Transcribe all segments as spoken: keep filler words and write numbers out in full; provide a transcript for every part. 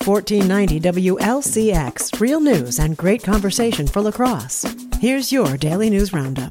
fourteen ninety W L C X, real news and great conversation for La Crosse. Here's your Daily News Roundup.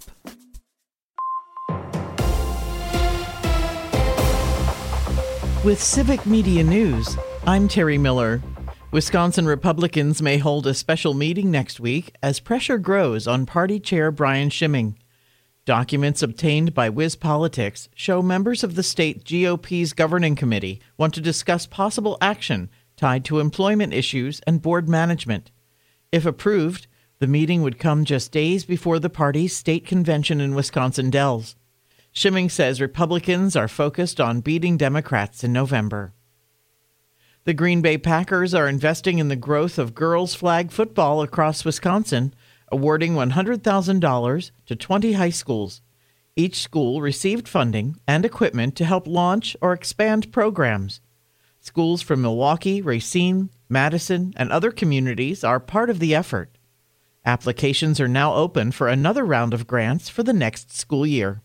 With Civic Media News, I'm Terry Miller. Wisconsin Republicans may hold a special meeting next week as pressure grows on Party Chair Brian Schimming. Documents obtained by WisPolitics show members of the state G O P's governing committee want to discuss possible action tied to employment issues and board management. If approved, the meeting would come just days before the party's state convention in Wisconsin Dells. Schimming says Republicans are focused on beating Democrats in November. The Green Bay Packers are investing in the growth of girls flag football across Wisconsin, awarding one hundred thousand dollars to twenty high schools. Each school received funding and equipment to help launch or expand programs. Schools from Milwaukee, Racine, Madison, and other communities are part of the effort. Applications are now open for another round of grants for the next school year.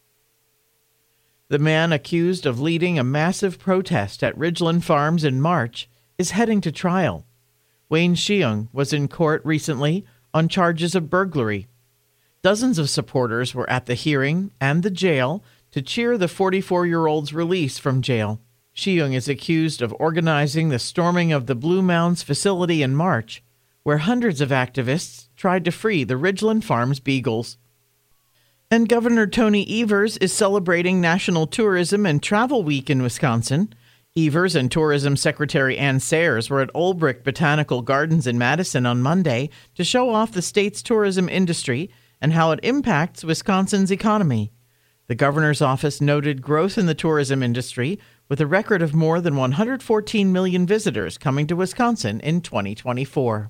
The man accused of leading a massive protest at Ridgeland Farms in March is heading to trial. Wayne Sheung was in court recently on charges of burglary. Dozens of supporters were at the hearing and the jail to cheer the forty-four-year-old's release from jail. Sheung is accused of organizing the storming of the Blue Mounds facility in March, where hundreds of activists tried to free the Ridgeland Farms beagles. And Governor Tony Evers is celebrating National Tourism and Travel Week in Wisconsin. Evers and Tourism Secretary Ann Sayers were at Olbrich Botanical Gardens in Madison on Monday to show off the state's tourism industry and how it impacts Wisconsin's economy. The governor's office noted growth in the tourism industry with a record of more than one hundred fourteen million visitors coming to Wisconsin in twenty twenty-four.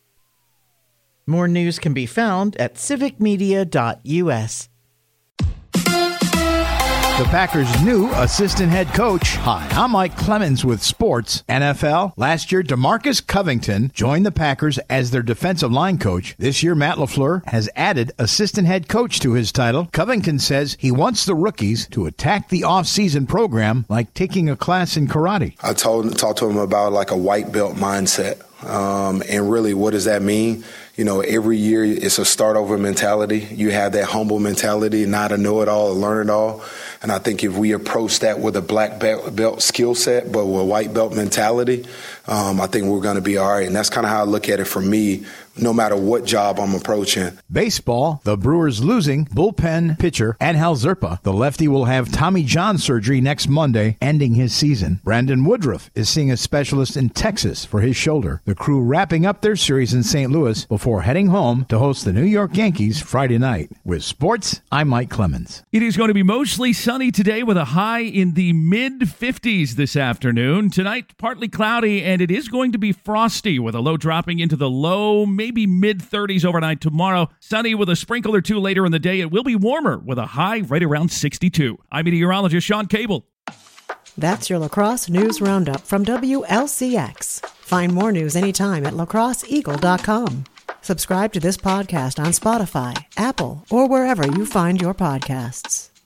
More news can be found at civic media dot U S. The Packers' new assistant head coach. Hi, I'm Mike Clemens with Sports. N F L. Last year, DeMarcus Covington joined the Packers as their defensive line coach. This year, Matt LaFleur has added assistant head coach to his title. Covington says he wants the rookies to attack the off-season program like taking a class in karate. I told talked to him about like a white belt mindset. Um, and really, what does that mean? You know, every year it's a start-over mentality. You have that humble mentality, not a know-it-all, a learn-it-all. And I think if we approach that with a black belt, belt skill set, but with a white belt mentality, um, I think we're going to be all right. And that's kind of how I look at it for me, no matter what job I'm approaching. Baseball, the Brewers losing bullpen pitcher Angel Zerpa. The lefty will have Tommy John surgery next Monday, ending his season. Brandon Woodruff is seeing a specialist in Texas for his shoulder. The Crew wrapping up their series in Saint Louis before heading home to host the New York Yankees Friday night. With sports, I'm Mike Clemens. It is going to be mostly sunny today with a high in the mid fifties this afternoon. Tonight, partly cloudy, and it is going to be frosty with a low dropping into the low, maybe mid thirties overnight tomorrow. Sunny with a sprinkle or two later in the day. It will be warmer with a high right around sixty-two. I'm meteorologist Sean Cable. That's your La Crosse News Roundup from W L C X. Find more news anytime at la crosse eagle dot com. Subscribe to this podcast on Spotify, Apple, or wherever you find your podcasts.